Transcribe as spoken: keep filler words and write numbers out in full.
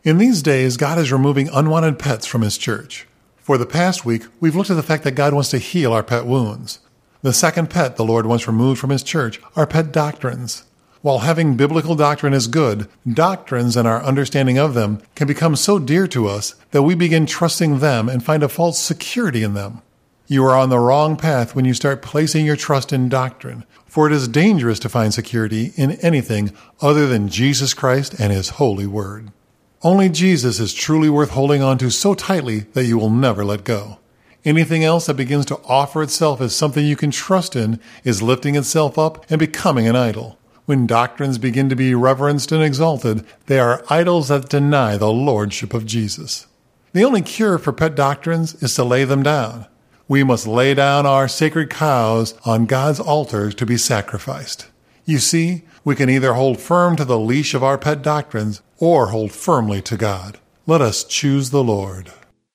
In these days, God is removing unwanted pets from His church. For the past week, we've looked at the fact that God wants to heal our pet wounds. The second pet the Lord wants removed from His church are pet doctrines. While having biblical doctrine is good, doctrines and our understanding of them can become so dear to us that we begin trusting them and find a false security in them. You are on the wrong path when you start placing your trust in doctrine, for it is dangerous to find security in anything other than Jesus Christ and His holy word. Only Jesus is truly worth holding on to so tightly that you will never let go. Anything else that begins to offer itself as something you can trust in is lifting itself up and becoming an idol. When doctrines begin to be reverenced and exalted, they are idols that deny the lordship of Jesus. The only cure for pet doctrines is to lay them down. We must lay down our sacred cows on God's altar to be sacrificed. You see, we can either hold firm to the leash of our pet doctrines or hold firmly to God. Let us choose the Lord.